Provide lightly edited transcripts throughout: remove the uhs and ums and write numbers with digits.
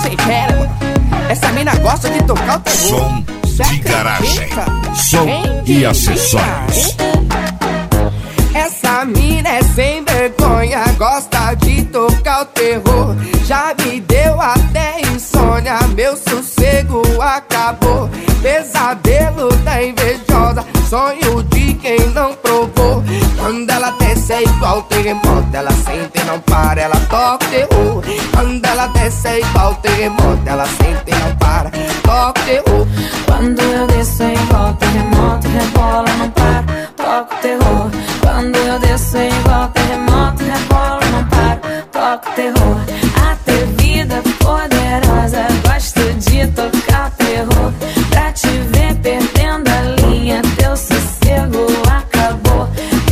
sem cérebro. Essa mina gosta de tocar o terror. Som de garagem, som e acessórios. Essa mina é sem vergonha, gosta de tocar o terror. Já me deu até insônia, meu sossego acabou. Pesadelo da invejosa, sonho de quem não provou. Quando ela desce é igual terremoto, ela sente e não para, ela toca o terror. Quando ela desce é igual terremoto, ela sente e não para, toca o terror. Quando eu desço é igual terremoto, rebola, não para, toca o terror. Quando eu desço é igual terremoto, rebola, não para, toca o terror. Atrevida, poderosa, gosto de tocar o terror. Pra te ver perdendo a linha, teu sossego acabou.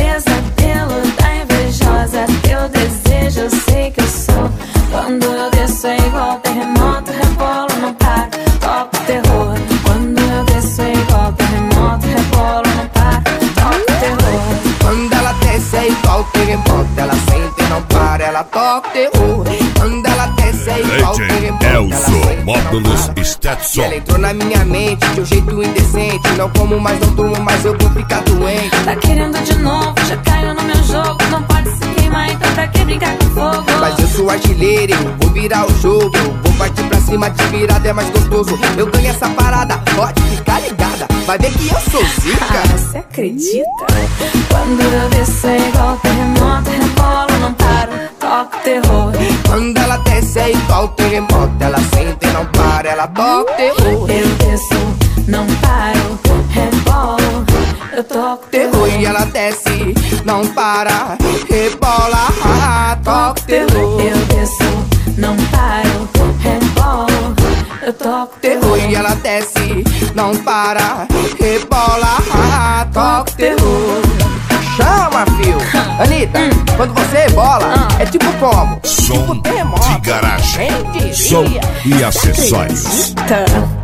Pesadelo da invejosa, teu desejo eu sei que eu sou. Quando eu desço é igual terremoto, rebolo, não para, toca o terror. Quando eu desço é igual terremoto, rebolo, não para, toca o terror. Quando ela desce é igual terremoto, ela sente e não para, ela toca o terror. Quando ela desce é igual terremoto, ela sente Módulos e Stetson. ela entrou na minha mente de um jeito indecente. Não como mais, não durmo mais, eu vou ficar doente. Tá querendo de novo, já caiu no meu jogo. Não pode se queimar, então pra que brincar com fogo? Mas eu sou artilheiro, eu vou virar o jogo. Vou partir pra cima, de virada é mais gostoso. Eu ganho essa parada, pode ficar ligada. Vai ver que eu sou zica. Você acredita? Quando eu desço é igual terremoto, rebolo, não paro, toca o terror. Quando ela desce é igual terremoto, ela sente e não para, ela toca o terror. Eu desço, não paro, rebolo, eu toco o Terror e ela desce, não para, rebola, toca o terror. Eu desço, não paro, rebolo, eu toco o Terror e ela desce, não para, rebola, toca o terror. Chama, fio. Anitta, quando você rebola, é tipo como? Som Tipo terremoto. de garagem, Quem diria? som e acessórios. Tá.